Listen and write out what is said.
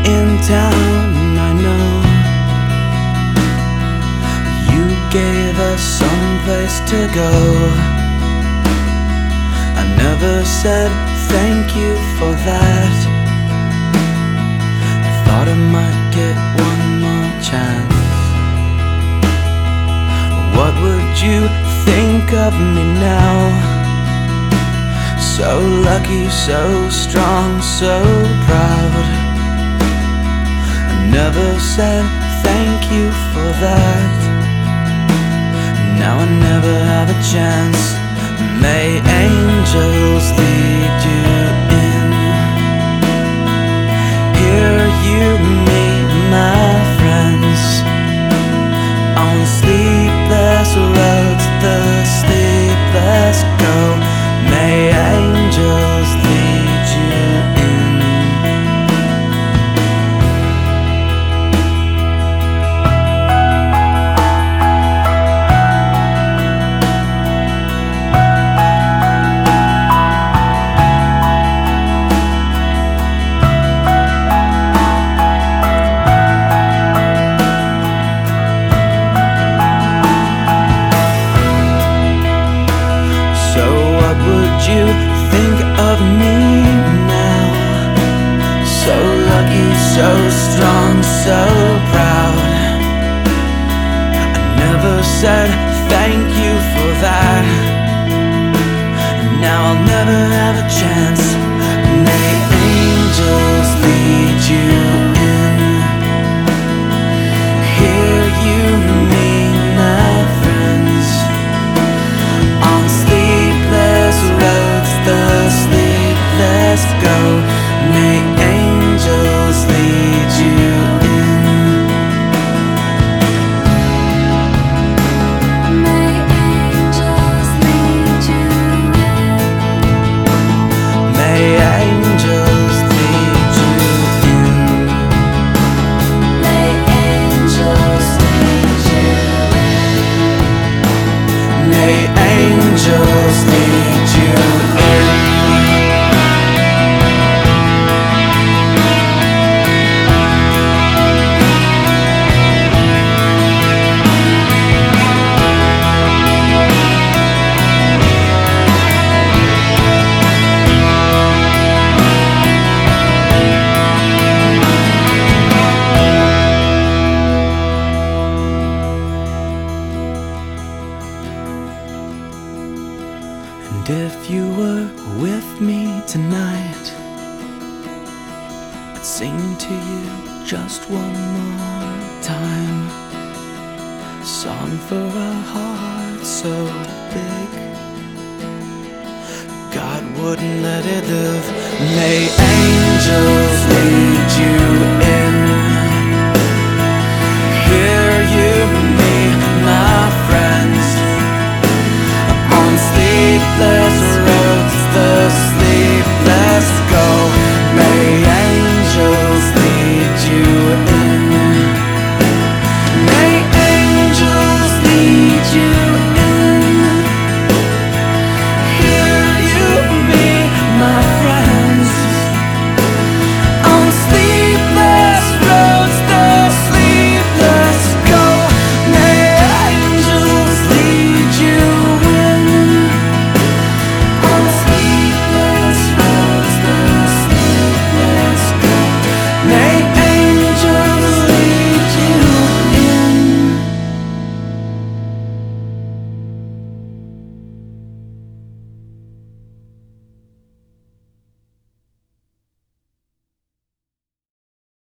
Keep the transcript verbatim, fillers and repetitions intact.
in town, and I know you gave us some place to go. I never said thank you for that. I thought I might get one more chance. What would you think of me now? So lucky, so strong, so proud. I never said thank you for that. Now I never have a chance. May angels lead you in. Here you meet my friends on sleepless roads, the sleepless go. May angels lead you in. So what would you think of me now? So lucky, so strong, so proud. I never said thank you for that. Now I'll never have a chance. May angels lead you in. Here you meet my friends on sleepless roads, the sleepless go. May angels lead you in. May angels lead you in. May angels lead you in. May angels lead you in. May angels lead you in. And if you were with me tonight, I'd sing to you just one more time. A song for a heart so big God wouldn't let it live. May angels lead you